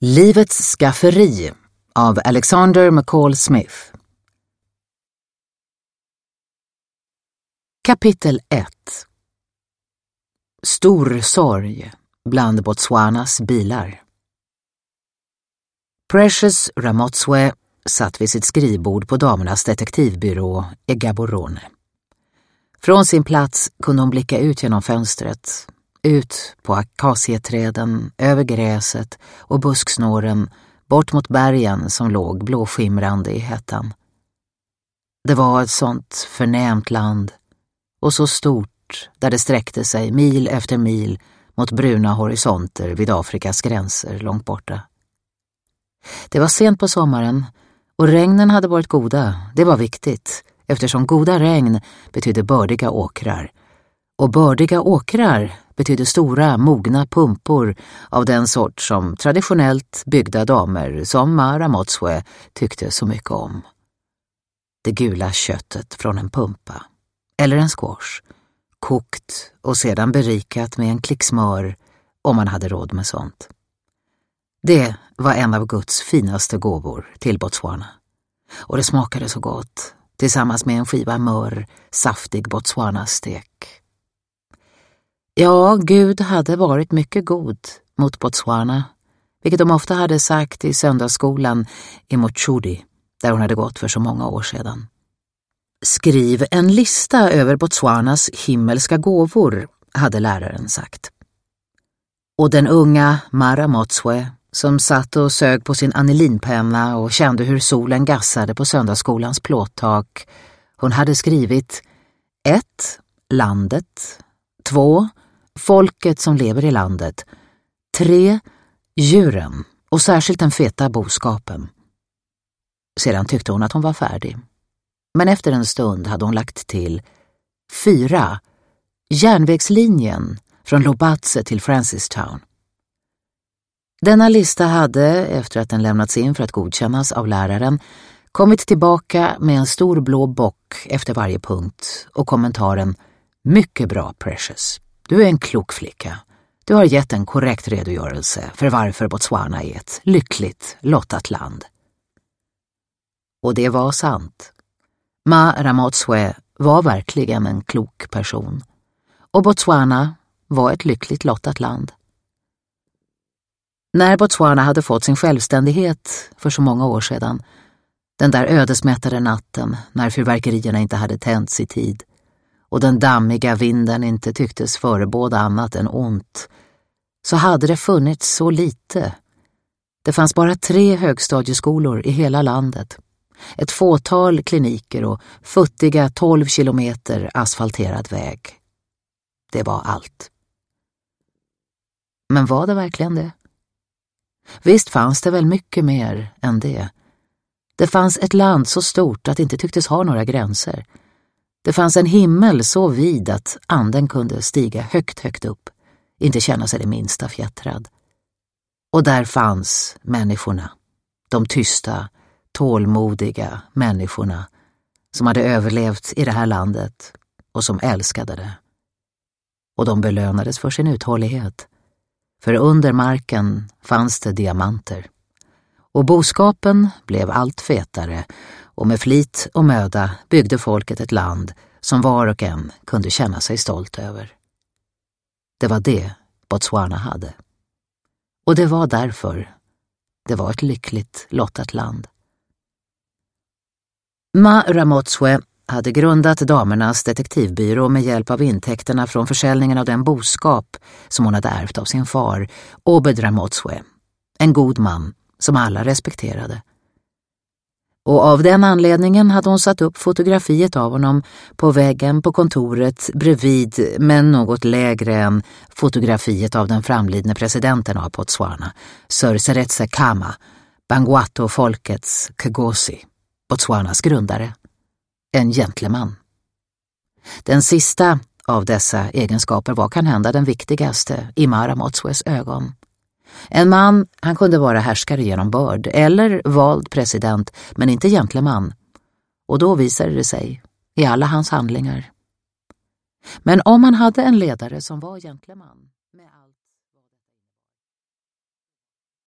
Livets skafferi av Alexander McCall Smith. Kapitel 1. Stor sorg bland Botswanas bilar. Precious Ramotswe satt vid sitt skrivbord på damernas detektivbyrå i Gaborone. Från sin plats kunde hon blicka ut genom fönstret, ut på akacieträden, över gräset och busksnåren, bort mot bergen som låg blåskimrande i hettan. Det var ett sånt förnämt land, och så stort, där det sträckte sig mil efter mil mot bruna horisonter vid Afrikas gränser långt borta. Det var sent på sommaren, och regnen hade varit goda. Det var viktigt, eftersom goda regn betydde bördiga åkrar. Och bördiga åkrar betydde stora, mogna pumpor av den sort som traditionellt byggda damer som Ma Ramotswe tyckte så mycket om. Det gula köttet från en pumpa, eller en squash, kokt och sedan berikat med en klick smör om man hade råd med sånt. Det var en av Guds finaste gåvor till Botswana. Och det smakade så gott, tillsammans med en skiva mör, saftig Botswana-stek. Ja, Gud hade varit mycket god mot Botswana, vilket de ofta hade sagt i söndagsskolan i Mochudi, där hon hade gått för så många år sedan. Skriv en lista över Botswanas himmelska gåvor, hade läraren sagt. Och den unga Ma Ramotswe, som satt och sög på sin anilinpenna och kände hur solen gassade på söndagsskolans plåttak, hon hade skrivit 1. Landet, 2. Folket som lever i landet, 3. Djuren och särskilt den feta boskapen. Sedan tyckte hon att hon var färdig. Men efter en stund hade hon lagt till 4. Järnvägslinjen från Lobatse till Francistown. Denna lista hade, efter att den lämnats in för att godkännas av läraren, kommit tillbaka med en stor blå bock efter varje punkt och kommentaren: mycket bra, Precious. Du är en klok flicka. Du har gett en korrekt redogörelse för varför Botswana är ett lyckligt lottat land. Och det var sant. Ma Ramotswe var verkligen en klok person. Och Botswana var ett lyckligt lottat land. När Botswana hade fått sin självständighet för så många år sedan, den där ödesmättade natten när fyrverkerierna inte hade tänts i tid och den dammiga vinden inte tycktes förebåda annat än ont, så hade det funnits så lite. Det fanns bara 3 högstadieskolor i hela landet, ett fåtal kliniker och futtiga 12 kilometer asfalterad väg. Det var allt. Men var det verkligen det? Visst fanns det väl mycket mer än det. Det fanns ett land så stort att det inte tycktes ha några gränser. Det fanns en himmel så vid att anden kunde stiga högt, högt upp, inte känna sig det minsta fjättrad. Och där fanns människorna, de tysta, tålmodiga människorna som hade överlevt i det här landet och som älskade det. Och de belönades för sin uthållighet. För under marken fanns det diamanter. Och boskapen blev allt fetare, och med flit och möda byggde folket ett land som var och en kunde känna sig stolt över. Det var det Botswana hade. Och det var därför det var ett lyckligt lottat land. Ma Ramotswe hade grundat damernas detektivbyrå med hjälp av intäkterna från försäljningen av den boskap som hon hade ärvt av sin far, Obed Ramotswe, en god man som alla respekterade. Och av den anledningen hade hon satt upp fotografiet av honom på väggen på kontoret bredvid, men något lägre än fotografiet av den framlidne presidenten av Botswana, Sir Seretse Khama, Bangwato-folkets Kgosi, Botswanas grundare. En gentleman. Den sista av dessa egenskaper var kanhända den viktigaste i Ma Ramotswes ögon. En man, han kunde vara härskare genom börd eller vald president, men inte gentleman. Och då visade det sig i alla hans handlingar. Men om han hade en ledare som var gentleman,